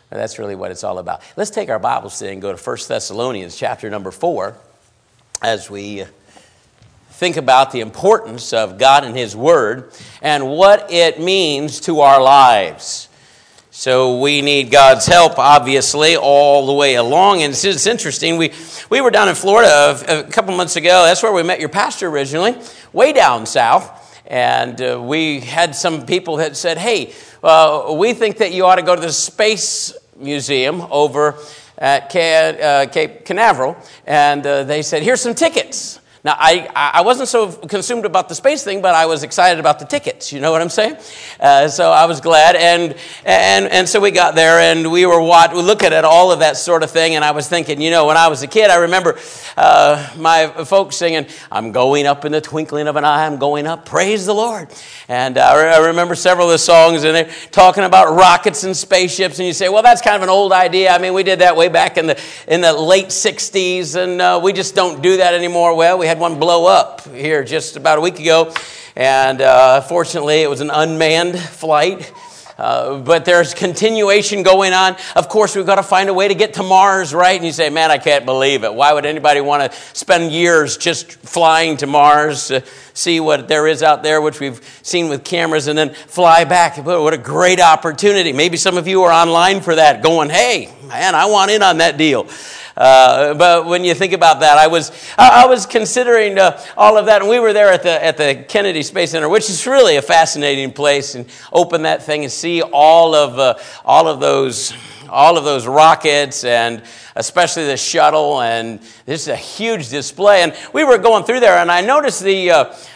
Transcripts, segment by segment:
And that's really what it's all about. Let's take our Bibles today and go to 1 Thessalonians chapter number 4 as we think about the importance of God and His Word and what it means to our lives. So we need God's help, obviously, all the way along. And it's interesting. We were down in Florida a couple months ago. That's where we met your pastor originally, way down south. And we had some people that said, hey, we think that you ought to go to the Space Museum over at Cape Canaveral. And they said, here's some tickets. Now, I wasn't so consumed about the space thing, but I was excited about the tickets. You know what I'm saying? So I was glad, and so we got there, and we were looking at all of that sort of thing, and I was thinking, you know, when I was a kid, I remember my folks singing, I'm going up in the twinkling of an eye, I'm going up, praise the Lord. And I remember several of the songs, and they're talking about rockets and spaceships, and you say, well, that's kind of an old idea. I mean, we did that way back in the late 60s, and we just don't do that anymore. Well, we had one blow up here just about a week ago, and fortunately it was an unmanned flight, but there's continuation going on. Of course, we've got to find a way to get to Mars, right? And you say, man, I can't believe it. Why would anybody want to spend years just flying to Mars to see what there is out there, which we've seen with cameras, and then fly back? What a great opportunity. Maybe some of you are online for that, going, hey, man, I want in on that deal. But when you think about that, I was considering all of that, and we were there at the Kennedy Space Center, which is really a fascinating place, and open that thing and see all of those rockets, and especially the shuttle, and this is a huge display. And we were going through there, and I noticed the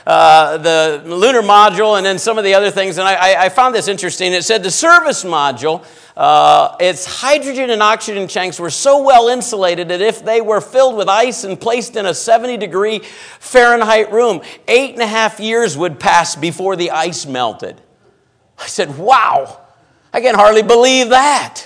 lunar module, and then some of the other things, and I found this interesting. It said the service module. Its hydrogen and oxygen tanks were so well insulated that if they were filled with ice and placed in a 70-degree Fahrenheit room, 8.5 years would pass before the ice melted. I said, wow, I can hardly believe that.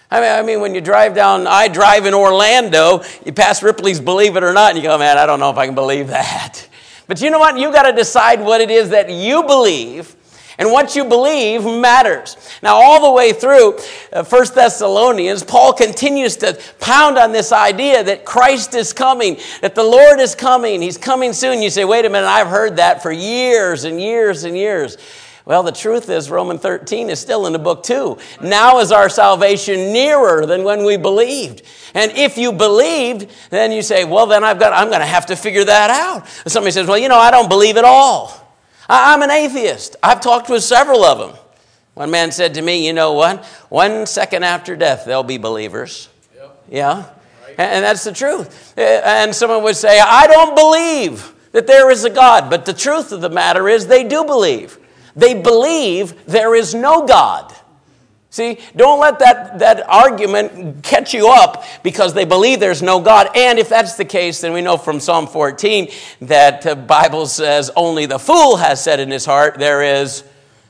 I mean, when you drive down, I drive in Orlando, you pass Ripley's Believe It or Not, and you go, man, I don't know if I can believe that. But you know what? You got to decide what it is that you believe. And what you believe matters. Now, all the way through 1 Thessalonians, Paul continues to pound on this idea that Christ is coming, that the Lord is coming. He's coming soon. You say, wait a minute, I've heard that for years and years and years. Well, the truth is Romans 13 is still in the book too. Now is our salvation nearer than when we believed. And if you believed, then you say, well, then I'm going to have to figure that out. Somebody says, well, you know, I don't believe at all. I'm an atheist. I've talked with several of them. One man said to me, you know what? 1 second after death, they'll be believers. Yep. Yeah? Right. And that's the truth. And someone would say, I don't believe that there is a God. But the truth of the matter is they do believe. They believe there is no God. See, don't let that argument catch you up because they believe there's no God. And if that's the case, then we know from Psalm 14 that the Bible says only the fool has said in his heart, there is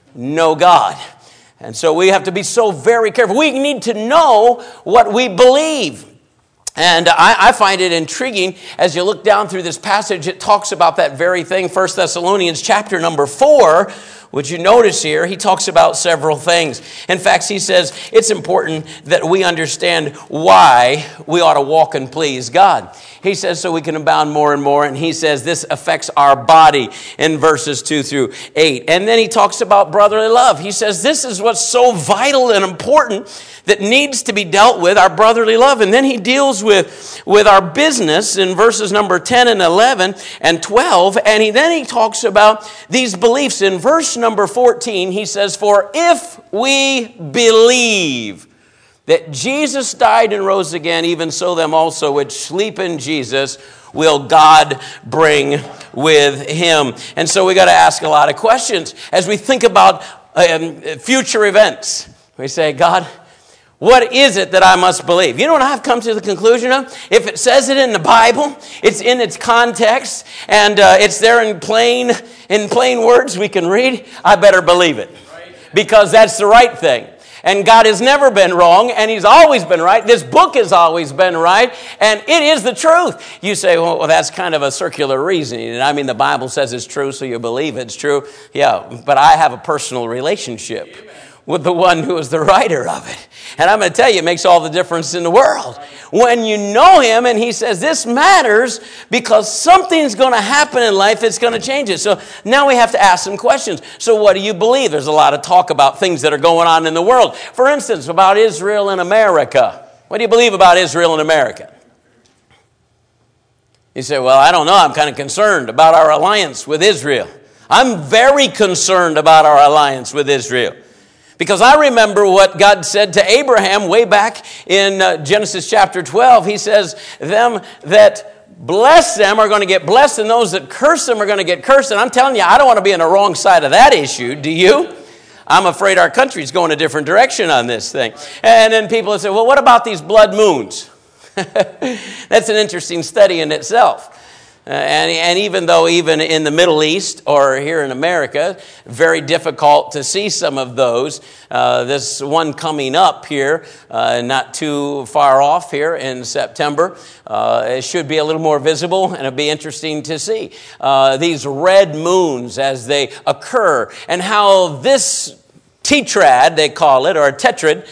no God. And so we have to be so very careful. We need to know what we believe. And I find it intriguing as you look down through this passage, it talks about that very thing. 1 Thessalonians chapter number 4, would you notice here, he talks about several things. In fact, he says it's important that we understand why we ought to walk and please God. He says so we can abound more and more, and he says this affects our body in verses 2 through 8. And then he talks about brotherly love. He says this is what's so vital and important that needs to be dealt with, our brotherly love. And then he deals with our business in verses number 10 and 11 and 12. And then he talks about these beliefs. In verse number 14, he says, for if we believe that Jesus died and rose again, even so them also which sleep in Jesus will God bring with him. And so we got to ask a lot of questions as we think about future events. We say, God, what is it that I must believe? You know what I've come to the conclusion of? If it says it in the Bible, it's in its context, and it's there in plain words we can read, I better believe it. Because that's the right thing. And God has never been wrong, and he's always been right. This book has always been right, and it is the truth. You say, well, that's kind of a circular reasoning. And I mean, the Bible says it's true, so you believe it's true. Yeah, but I have a personal relationship with the one who is the writer of it. And I'm going to tell you, it makes all the difference in the world. When you know him and he says, this matters because something's going to happen in life that's going to change it. So now we have to ask some questions. So what do you believe? There's a lot of talk about things that are going on in the world. For instance, about Israel and America. What do you believe about Israel and America? You say, well, I don't know. I'm kind of concerned about our alliance with Israel. I'm very concerned about our alliance with Israel. Because I remember what God said to Abraham way back in Genesis chapter 12. He says, them that bless them are going to get blessed, and those that curse them are going to get cursed. And I'm telling you, I don't want to be on the wrong side of that issue. Do you? I'm afraid our country's going a different direction on this thing. And then people say, well, what about these blood moons? That's an interesting study in itself. And even though even in the Middle East or here in America, very difficult to see some of those. This one coming up here, not too far off here in September, it should be a little more visible and it'll be interesting to see. These red moons as they occur and how this tetrad, they call it, or a tetrad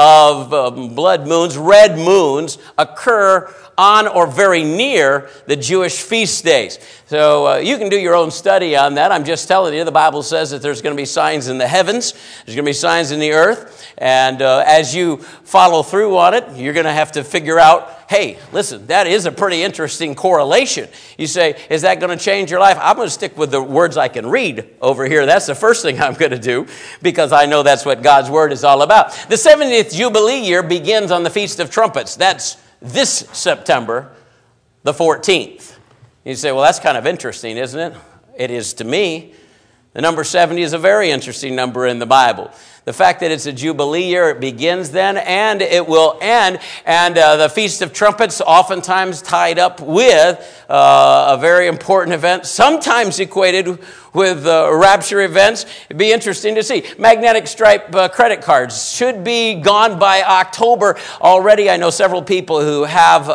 of blood moons, red moons, occur on or very near the Jewish feast days. So you can do your own study on that. I'm just telling you, the Bible says that there's going to be signs in the heavens, there's going to be signs in the earth, and as you follow through on it, you're going to have to figure out, hey, listen, that is a pretty interesting correlation. You say, is that going to change your life? I'm going to stick with the words I can read over here. That's the first thing I'm going to do because I know that's what God's Word is all about. The 70th Jubilee year begins on the Feast of Trumpets. That's this September the 14th. You say, well, that's kind of interesting, isn't it? It is to me. The number 70 is a very interesting number in the Bible. The fact that it's a Jubilee year, it begins then and it will end. And the Feast of Trumpets oftentimes tied up with a very important event, sometimes equated with rapture events. It'd be interesting to see. Magnetic stripe credit cards should be gone by October already. I know several people who have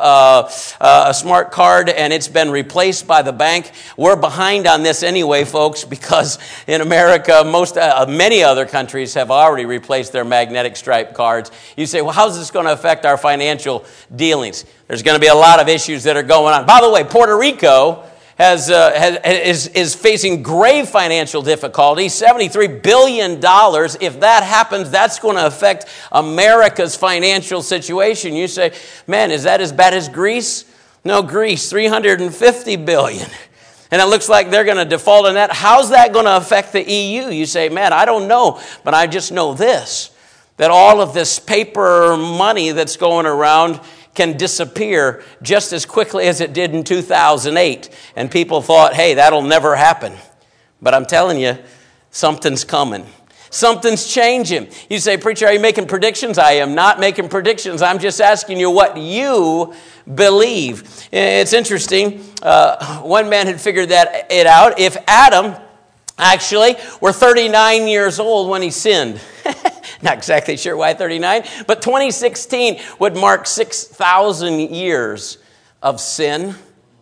a smart card and it's been replaced by the bank. We're behind on this anyway, folks, because in America, many other countries have already replaced their magnetic stripe cards. You say, well, how's this going to affect our financial dealings? There's going to be a lot of issues that are going on. By the way, Puerto Rico is facing grave financial difficulty, $73 billion. If that happens, that's going to affect America's financial situation. You say, man, is that as bad as Greece? No, Greece, $350 billion. And it looks like they're going to default on that. How's that going to affect the EU? You say, man, I don't know, but I just know this, that all of this paper money that's going around can disappear just as quickly as it did in 2008. And people thought, hey, that'll never happen. But I'm telling you, something's coming. Something's changing. You say, preacher, are you making predictions? I am not making predictions. I'm just asking you what you believe. It's interesting. One man had figured it out. If Adam actually were 39 years old when he sinned, not exactly sure why 39, but 2016 would mark 6,000 years of sin.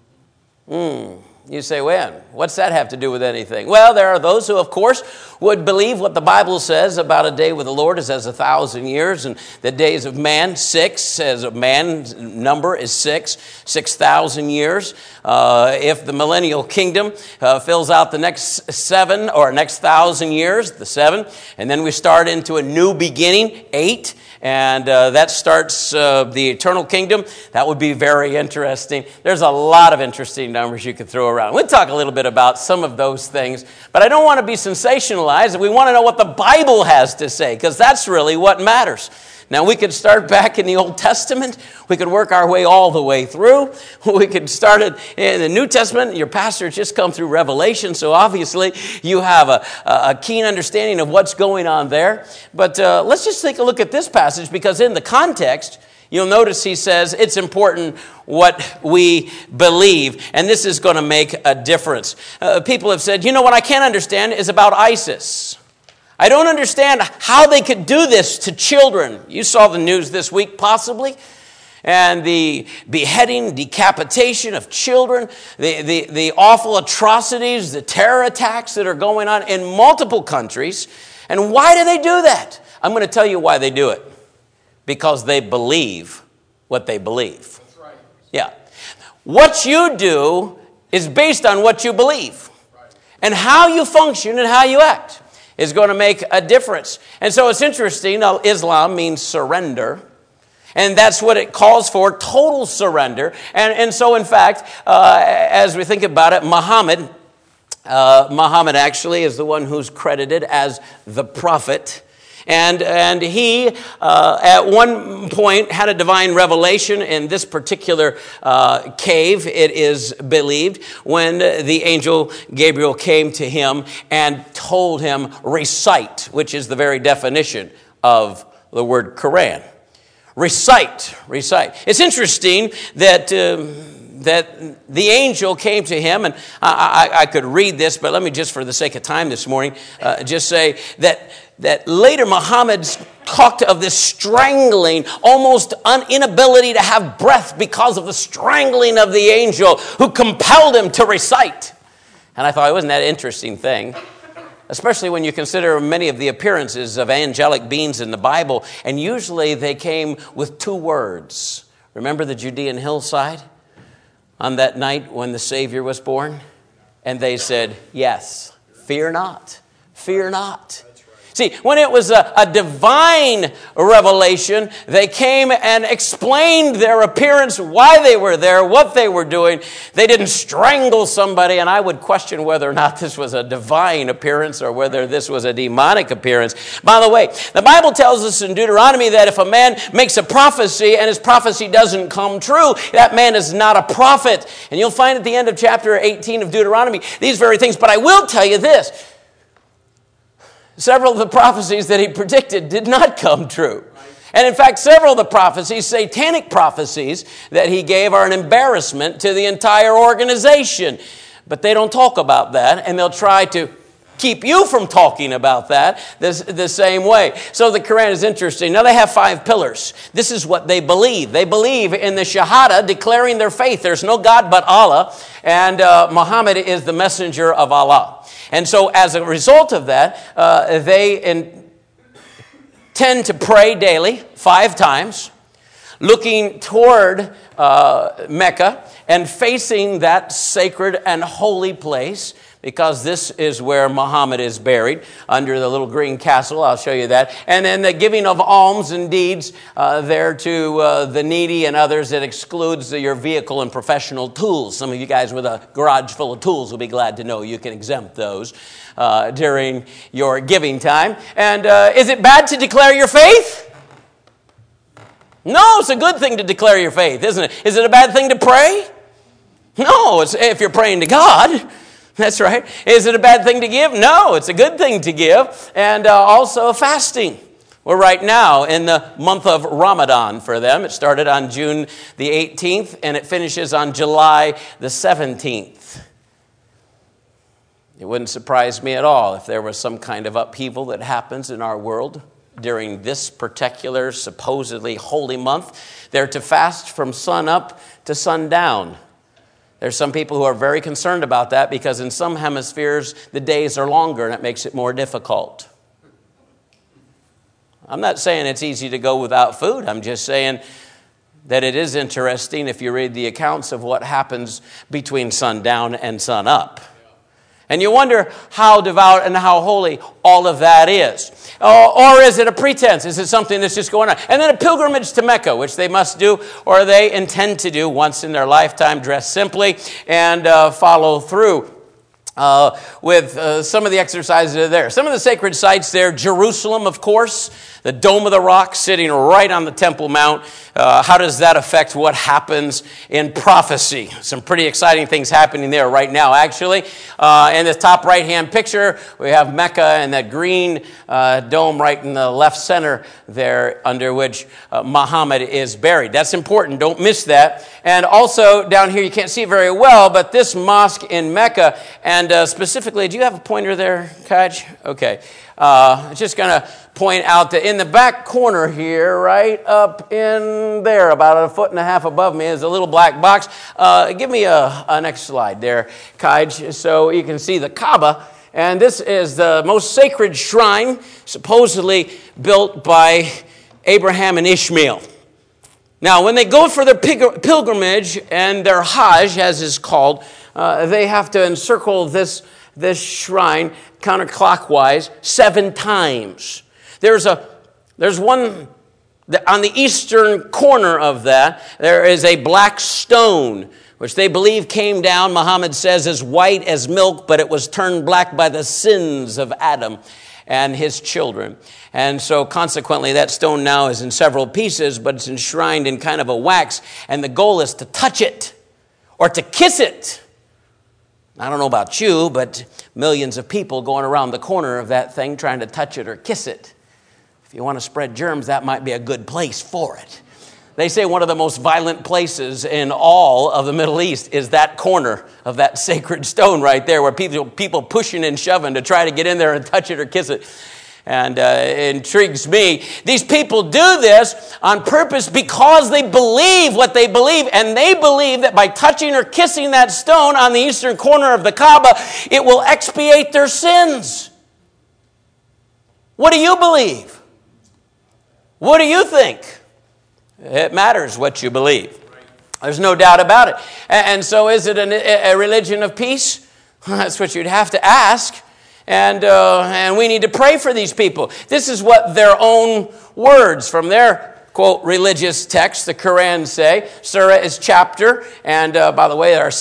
You say, when? What's that have to do with anything? Well, there are those who, of course, would believe what the Bible says about a day with the Lord is as 1,000 years, and the days of man, 6, as a man's number is 6,000 years. If the millennial kingdom fills out the next 7 or next 1,000 years, the 7, and then we start into a new beginning, 8, and that starts the eternal kingdom. That would be very interesting. There's a lot of interesting numbers you could throw around. We'll talk a little bit about some of those things, but I don't want to be sensationalized. We want to know what the Bible has to say, because that's really what matters. Now, we could start back in the Old Testament. We could work our way all the way through. We could start it in the New Testament. Your pastor just come through Revelation, so obviously you have a keen understanding of what's going on there. But let's just take a look at this passage, because in the context, you'll notice he says it's important what we believe, and this is going to make a difference. People have said, you know what I can't understand is about ISIS. I don't understand how they could do this to children. You saw the news this week, possibly. And the beheading, decapitation of children, the awful atrocities, the terror attacks that are going on in multiple countries. And why do they do that? I'm going to tell you why they do it. Because they believe what they believe. That's right. Yeah. What you do is based on what you believe. Right. And how you function and how you act is going to make a difference. And so it's interesting. Islam means surrender. And that's what it calls for, total surrender. And so, in fact, as we think about it, Muhammad actually is the one who's credited as the prophet. And he, at one point, had a divine revelation in this particular cave, it is believed, when the angel Gabriel came to him and told him, recite, which is the very definition of the word Quran. Recite. It's interesting that the angel came to him, and I could read this, but let me just, for the sake of time this morning, just say that later Muhammad talked of this strangling, almost inability to have breath because of the strangling of the angel who compelled him to recite. And I thought, wasn't that an interesting thing? Especially when you consider many of the appearances of angelic beings in the Bible, and usually they came with two words. Remember the Judean hillside on that night when the Savior was born? And they said, yes, fear not, fear not. See, when it was a divine revelation, they came and explained their appearance, why they were there, what they were doing. They didn't strangle somebody, and I would question whether or not this was a divine appearance or whether this was a demonic appearance. By the way, the Bible tells us in Deuteronomy that if a man makes a prophecy and his prophecy doesn't come true, that man is not a prophet. And you'll find at the end of chapter 18 of Deuteronomy these very things. But I will tell you this. Several of the prophecies that he predicted did not come true. And in fact, several of the prophecies, satanic prophecies that he gave, are an embarrassment to the entire organization. But they don't talk about that, and they'll try to keep you from talking about that the same way. So the Quran is interesting. Now they have 5 pillars. This is what they believe. They believe in the Shahada, declaring their faith. There's no God but Allah, and Muhammad is the messenger of Allah. And so as a result of that, they tend to pray daily 5 times, looking toward Mecca and facing that sacred and holy place, because this is where Muhammad is buried, under the little green castle. I'll show you that. And then the giving of alms and deeds there to the needy and others. That excludes your vehicle and professional tools. Some of you guys with a garage full of tools will be glad to know you can exempt those during your giving time. And is it bad to declare your faith? No, it's a good thing to declare your faith, isn't it? Is it a bad thing to pray? No, it's if you're praying to God. That's right. Is it a bad thing to give? No, it's a good thing to give. And also fasting. We're right now in the month of Ramadan for them. It started on June the 18th and it finishes on July the 17th. It wouldn't surprise me at all if there was some kind of upheaval that happens in our world during this particular supposedly holy month. They're to fast from sun up to sundown. There's some people who are very concerned about that because in some hemispheres, the days are longer and it makes it more difficult. I'm not saying it's easy to go without food. I'm just saying that it is interesting if you read the accounts of what happens between sundown and sunup. And you wonder how devout and how holy all of that is. Or is it a pretense? Is it something that's just going on? And then a pilgrimage to Mecca, which they must do or they intend to do once in their lifetime, dress simply and follow through with some of the exercises that are there. Some of the sacred sites there, Jerusalem, of course, the Dome of the Rock sitting right on the Temple Mount. How does that affect what happens in prophecy? Some pretty exciting things happening there right now, actually. In the top right-hand picture, we have Mecca and that green dome right in the left center there, under which Muhammad is buried. That's important. Don't miss that. And also down here, you can't see it very well, but this mosque in Mecca, and specifically, do you have a pointer there, Kaj? Okay. Just going to point out that in the back corner here, right up in there, about 1.5 feet above me, is a little black box. Give me a next slide there, Kaj, so you can see the Kaaba. And this is the most sacred shrine supposedly built by Abraham and Ishmael. Now, when they go for their pilgrimage and their Hajj, as is called, they have to encircle this shrine counterclockwise 7 times. There's one on the eastern corner of that. There is a black stone, which they believe came down, Muhammad says, as white as milk, but it was turned black by the sins of Adam and his children. And so consequently, that stone now is in several pieces, but it's enshrined in kind of a wax. And the goal is to touch it or to kiss it. I don't know about you, but millions of people going around the corner of that thing trying to touch it or kiss it. If you want to spread germs, that might be a good place for it. They say one of the most violent places in all of the Middle East is that corner of that sacred stone right there, where people pushing and shoving to try to get in there and touch it or kiss it. And it intrigues me. These people do this on purpose because they believe what they believe. And they believe that by touching or kissing that stone on the eastern corner of the Kaaba, it will expiate their sins. What do you believe? What do you think? It matters what you believe. There's no doubt about it. And so is it a religion of peace? That's what you'd have to ask. And we need to pray for these people. This is what their own words from their, quote, religious text, the Quran, say. Surah is chapter. And by the way, there are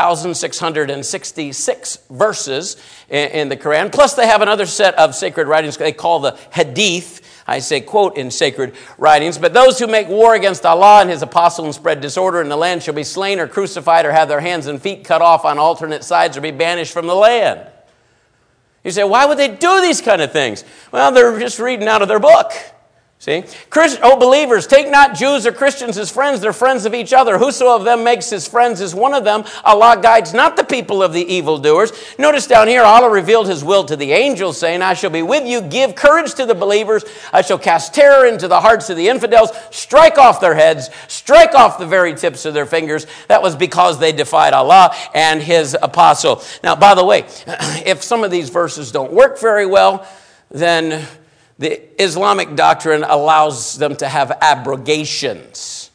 6,666 verses in the Quran. Plus they have another set of sacred writings they call the Hadith. I say, quote, in sacred writings. But those who make war against Allah and his apostle and spread disorder in the land shall be slain or crucified or have their hands and feet cut off on alternate sides or be banished from the land. You say, why would they do these kind of things? Well, they're just reading out of their book. See? O believers, take not Jews or Christians as friends. They're friends of each other. Whoso of them makes his friends is one of them. Allah guides not the people of the evildoers. Notice down here, Allah revealed his will to the angels, saying, I shall be with you. Give courage to the believers. I shall cast terror into the hearts of the infidels. Strike off their heads. Strike off the very tips of their fingers. That was because they defied Allah and his apostle. Now, by the way, if some of these verses don't work very well, then the Islamic doctrine allows them to have abrogations.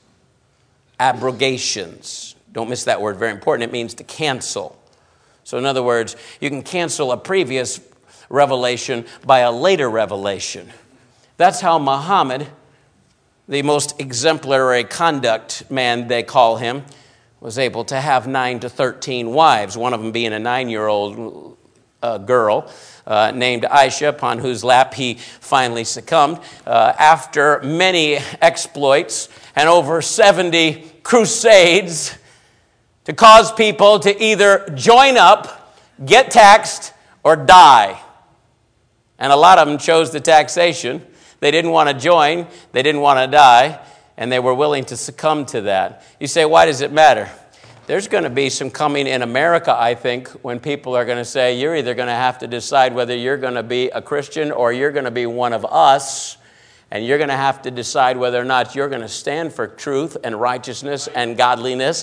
Abrogations. Don't miss that word. Very important. It means to cancel. So in other words, you can cancel a previous revelation by a later revelation. That's how Muhammad, the most exemplary conduct man they call him, was able to have 9 to 13 wives, one of them being a 9-year-old girl named Aisha, upon whose lap he finally succumbed. After many exploits and over 70 crusades to cause people to either join up, get taxed, or die. And a lot of them chose the taxation. They didn't want to join, they didn't want to die, and they were willing to succumb to that. You say, why does it matter? There's going to be some coming in America, I think, when people are going to say, you're either going to have to decide whether you're going to be a Christian or you're going to be one of us, and you're going to have to decide whether or not you're going to stand for truth and righteousness and godliness.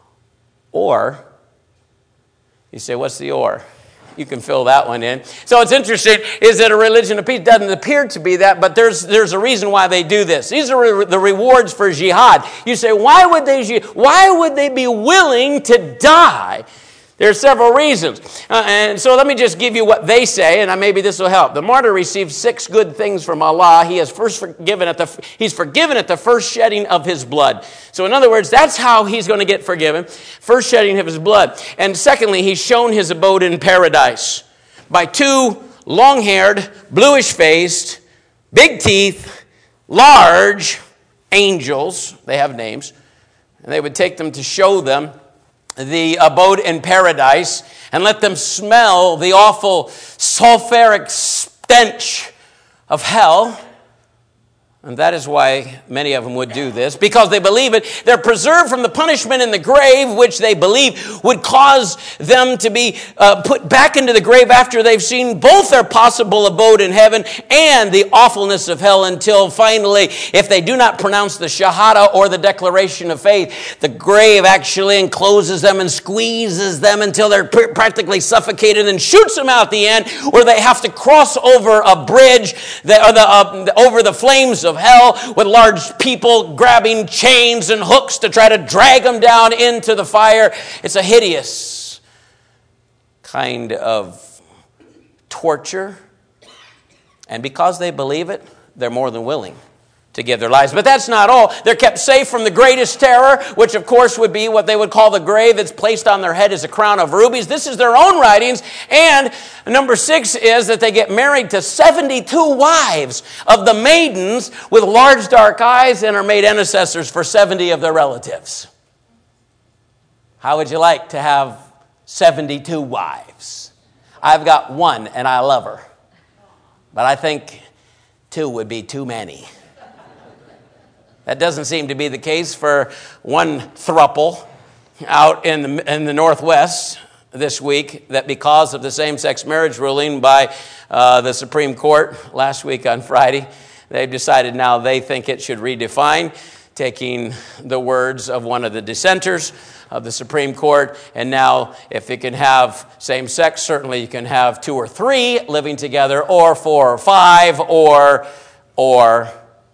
Or, you say, what's the or? You can fill that one in. So it's interesting. Is it a religion of peace? It doesn't appear to be that, but there's a reason why they do this. These are the rewards for jihad. You say, why would they be willing to die? There are several reasons. And so let me just give you what they say, and maybe this will help. The martyr received 6 good things from Allah. He's forgiven at the first shedding of his blood. So in other words, that's how he's going to get forgiven. First shedding of his blood. And secondly, he's shown his abode in paradise by 2 long-haired, bluish-faced, big teeth, large angels. They have names. And they would take them to show them the abode in paradise and let them smell the awful sulfuric stench of hell. And that is why many of them would do this, because they believe it. They're preserved from the punishment in the grave, which they believe would cause them to be put back into the grave after they've seen both their possible abode in heaven and the awfulness of hell, until finally, if they do not pronounce the Shahada or the declaration of faith, the grave actually encloses them and squeezes them until they're practically suffocated and shoots them out the end, where they have to cross over a bridge over the flames of hell, with large people grabbing chains and hooks to try to drag them down into the fire. It's a hideous kind of torture. And because they believe it, they're more than willing to give their lives. But that's not all. They're kept safe from the greatest terror, which of course would be what they would call the grave. It's placed on their head as a crown of rubies. This is their own writings. And number 6 is that they get married to 72 wives of the maidens with large dark eyes, and are made intercessors for 70 of their relatives. How would you like to have 72 wives? I've got one and I love her. But I think 2 would be too many. That doesn't seem to be the case for one throuple out in the Northwest this week, that because of the same-sex marriage ruling by the Supreme Court last week on Friday, they've decided now they think it should redefine, taking the words of one of the dissenters of the Supreme Court. And now if you can have same-sex, certainly you can have 2 or 3 living together, or 4 or 5, or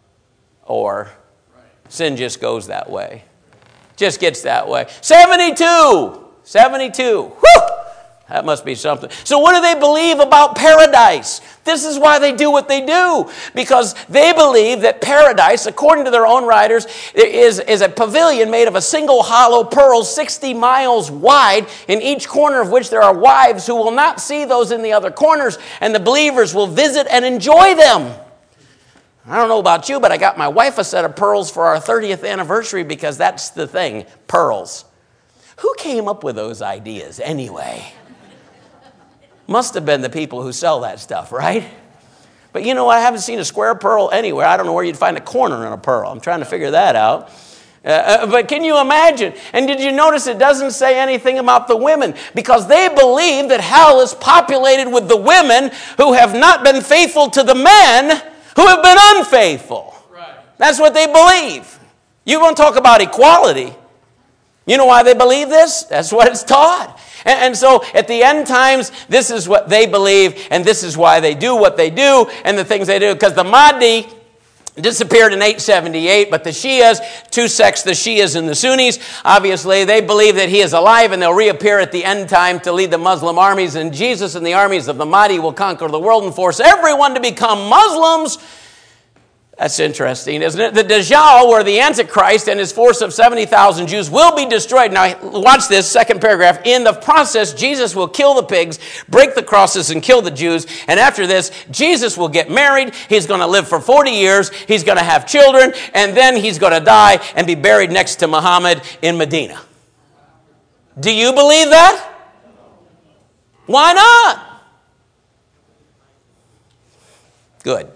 sin just goes that way. Just gets that way. 72! 72! Whew! That must be something. So what do they believe about paradise? This is why they do what they do. Because they believe that paradise, according to their own writers, is a pavilion made of a single hollow pearl 60 miles wide, in each corner of which there are wives who will not see those in the other corners, and the believers will visit and enjoy them. I don't know about you, but I got my wife a set of pearls for our 30th anniversary, because that's the thing, pearls. Who came up with those ideas anyway? Must have been the people who sell that stuff, right? But you know, I haven't seen a square pearl anywhere. I don't know where you'd find a corner in a pearl. I'm trying to figure that out. But can you imagine? And did you notice it doesn't say anything about the women? Because they believe that hell is populated with the women who have not been faithful to the men who have been unfaithful. Right. That's what they believe. You want to talk about equality? You know why they believe this? That's what it's taught. And so at the end times, this is what they believe, and this is why they do what they do and the things they do. Because the Mahdi disappeared in 878, but the Shias, 2 sects, the Shias and the Sunnis, obviously they believe that he is alive, and they'll reappear at the end time to lead the Muslim armies, and Jesus and the armies of the Mahdi will conquer the world and force everyone to become Muslims. That's interesting, isn't it? The Dajjal, where the Antichrist and his force of 70,000 Jews will be destroyed. Now, watch this, second paragraph. In the process, Jesus will kill the pigs, break the crosses, and kill the Jews. And after this, Jesus will get married. He's going to live for 40 years. He's going to have children. And then he's going to die and be buried next to Muhammad in Medina. Do you believe that? Why not? Good.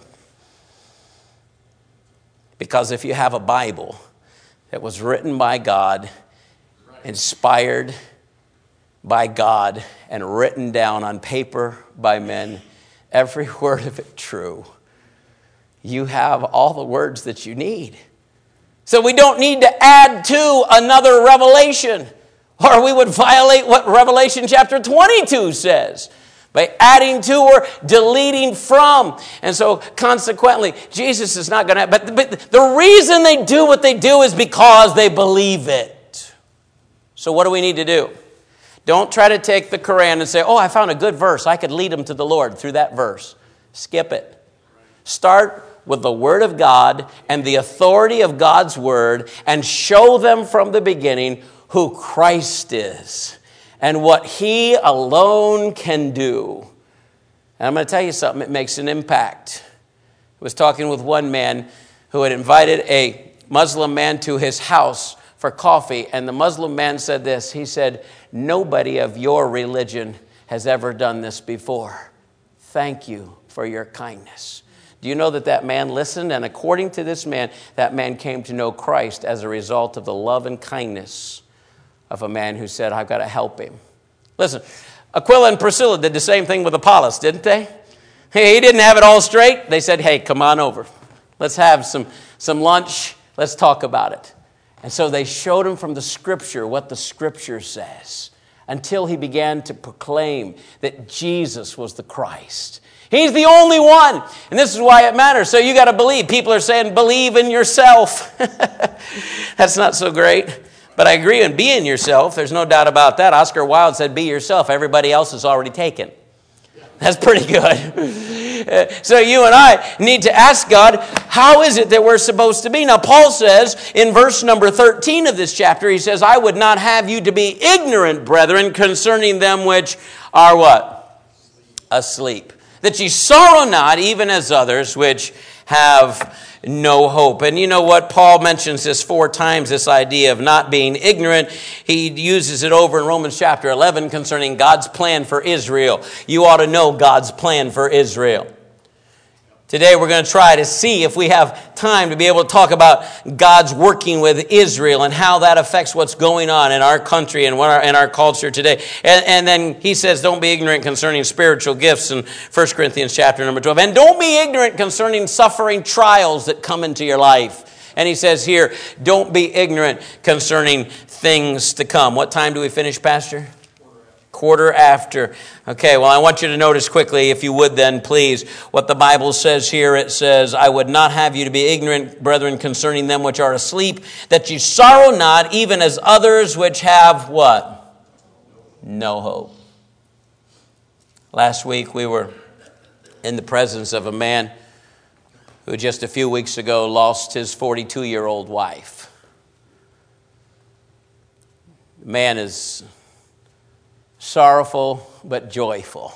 Because if you have a Bible that was written by God, inspired by God, and written down on paper by men, every word of it true, you have all the words that you need. So we don't need to add to another revelation, or we would violate what Revelation chapter 22 says, by adding to or deleting from. And so consequently, Jesus is not going to... But the reason they do what they do is because they believe it. So what do we need to do? Don't try to take the Quran and say, oh, I found a good verse. I could lead them to the Lord through that verse. Skip it. Start with the Word of God and the authority of God's Word, and show them from the beginning who Christ is and what He alone can do. And I'm going to tell you something, it makes an impact. I was talking with one man who had invited a Muslim man to his house for coffee, and the Muslim man said this. He said, nobody of your religion has ever done this before. Thank you for your kindness. Do you know that that man listened? And according to this man, that man came to know Christ as a result of the love and kindness of a man who said, I've got to help him. Listen, Aquila and Priscilla did the same thing with Apollos, didn't they? Hey, he didn't have it all straight. They said, hey, come on over. Let's have some lunch. Let's talk about it. And so they showed him from the Scripture what the Scripture says until he began to proclaim that Jesus was the Christ. He's the only one. And this is why it matters. So you got to believe. People are saying, believe in yourself. That's not so great. But I agree in being yourself. There's no doubt about that. Oscar Wilde said, be yourself. Everybody else is already taken. That's pretty good. So you and I need to ask God, how is it that we're supposed to be? Now, Paul says in verse number 13 of this chapter, he says, I would not have you to be ignorant, brethren, concerning them which are what? Asleep. That ye sorrow not, even as others which have no hope. And you know what? Paul mentions this 4 times, this idea of not being ignorant. He uses it over in Romans chapter 11 concerning God's plan for Israel. You ought to know God's plan for Israel. Today we're going to try to see if we have time to be able to talk about God's working with Israel and how that affects what's going on in our country and in our culture today. And then he says, don't be ignorant concerning spiritual gifts in 1 Corinthians chapter number 12. And don't be ignorant concerning suffering trials that come into your life. And he says here, don't be ignorant concerning things to come. What time do we finish, Pastor? Quarter after. Okay, well, I want you to notice quickly, if you would then, please, what the Bible says here. It says, I would not have you to be ignorant, brethren, concerning them which are asleep, that you sorrow not, even as others which have what? No hope. Last week we were in the presence of a man who just a few weeks ago lost his 42-year-old wife. The man is sorrowful but joyful.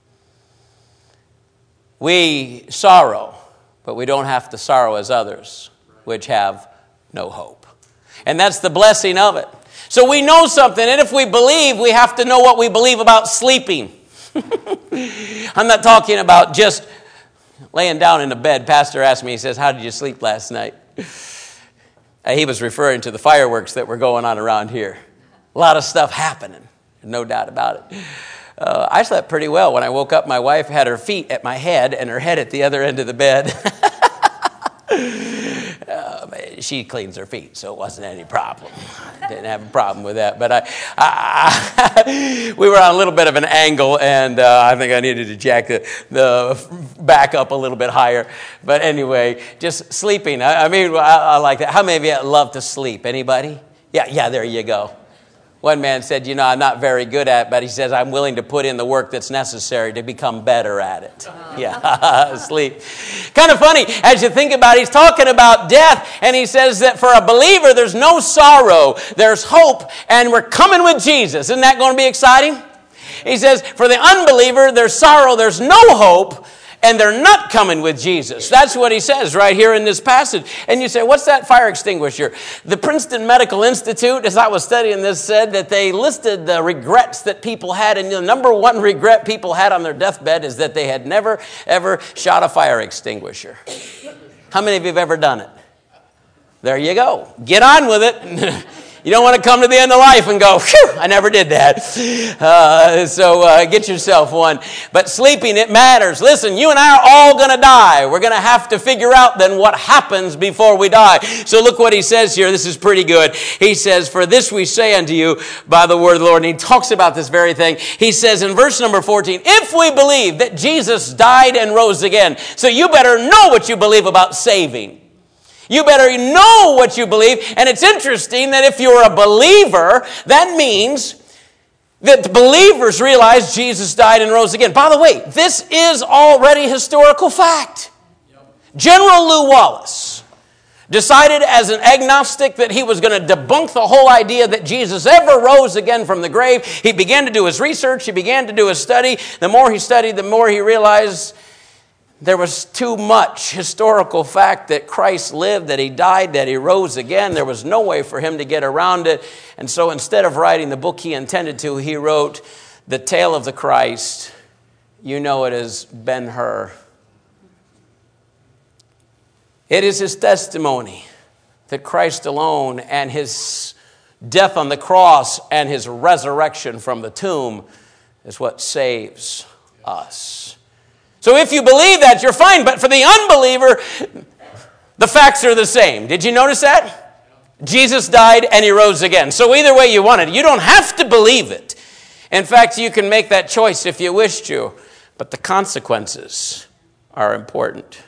We sorrow, but we don't have to sorrow as others, which have no hope. And that's the blessing of it. So we know something, and if we believe, we have to know what we believe about sleeping. I'm not talking about just laying down in the bed. Pastor asked me, he says, how did you sleep last night? He was referring to the fireworks that were going on around here. A lot of stuff happening. No doubt about it. I slept pretty well. When I woke up, my wife had her feet at my head and her head at the other end of the bed. She cleans her feet, so it wasn't any problem. Didn't have a problem with that. But we were on a little bit of an angle, and I think I needed to jack the back up a little bit higher. But anyway, just sleeping. I like that. How many of you love to sleep? Anybody? Yeah, there you go. One man said, I'm not very good at it, but he says, I'm willing to put in the work that's necessary to become better at it. Yeah, sleep. Kind of funny, as you think about it, he's talking about death, and he says that for a believer, there's no sorrow, there's hope, and we're coming with Jesus. Isn't that going to be exciting? He says, for the unbeliever, there's sorrow, there's no hope, and they're not coming with Jesus. That's what he says right here in this passage. And you say, what's that fire extinguisher? The Princeton Medical Institute, as I was studying this, said that they listed the regrets that people had. And the number one regret people had on their deathbed is that they had never, ever shot a fire extinguisher. How many of you have ever done it? There you go. Get on with it. You don't want to come to the end of life and go, phew, I never did that. So get yourself one. But sleeping, it matters. Listen, you and I are all going to die. We're going to have to figure out then what happens before we die. So look what he says here. This is pretty good. He says, for this we say unto you by the word of the Lord. And he talks about this very thing. He says in verse number 14, if we believe that Jesus died and rose again. So you better know what you believe about saving. You better know what you believe. And it's interesting that if you're a believer, that means that the believers realize Jesus died and rose again. By the way, this is already historical fact. General Lew Wallace decided as an agnostic that he was going to debunk the whole idea that Jesus ever rose again from the grave. He began to do his research. He began to do his study. The more he studied, the more he realized there was too much historical fact that Christ lived, that he died, that he rose again. There was no way for him to get around it. And so instead of writing the book he intended to, he wrote The Tale of the Christ. You know it as Ben-Hur. It is his testimony that Christ alone and his death on the cross and his resurrection from the tomb is what saves us. So if you believe that, you're fine. But for the unbeliever, the facts are the same. Did you notice that? Jesus died and he rose again. So either way you want it, you don't have to believe it. In fact, you can make that choice if you wish to. But the consequences are important.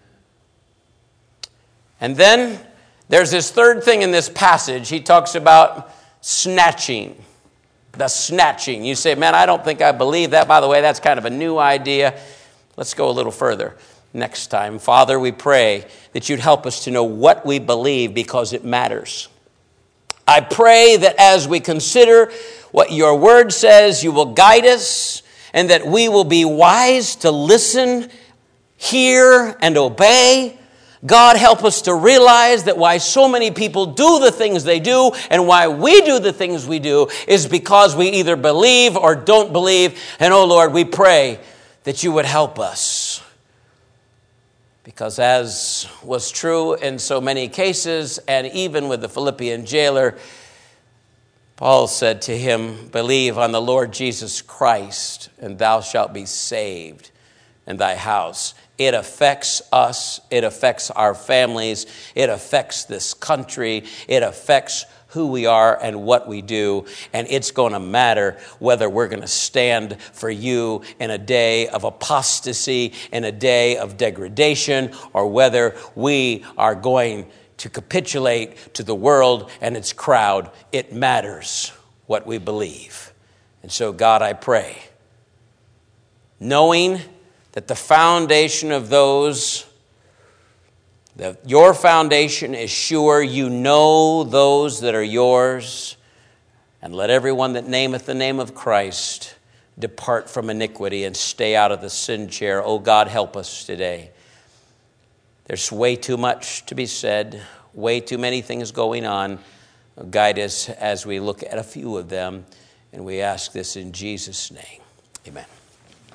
And then there's this third thing in this passage. He talks about snatching. The snatching. You say, man, I don't think I believe that. By the way, that's kind of a new idea. Let's go a little further next time. Father, we pray that you'd help us to know what we believe because it matters. I pray that as we consider what your word says, you will guide us and that we will be wise to listen, hear, and obey. God, help us to realize that why so many people do the things they do and why we do the things we do is because we either believe or don't believe. And oh Lord, we pray that you would help us. Because as was true in so many cases, and even with the Philippian jailer, Paul said to him, believe on the Lord Jesus Christ, and thou shalt be saved in thy house. It affects us. It affects our families. It affects this country. It affects who we are and what we do. And it's going to matter whether we're going to stand for you in a day of apostasy, in a day of degradation, or whether we are going to capitulate to the world and its crowd. It matters what we believe. And so, God, I pray, knowing that the foundation of those, that your foundation is sure, you know those that are yours, and let everyone that nameth the name of Christ depart from iniquity and stay out of the sin chair. Oh God, help us today. There's way too much to be said, way too many things going on. Guide us as we look at a few of them, and we ask this in Jesus' name. Amen.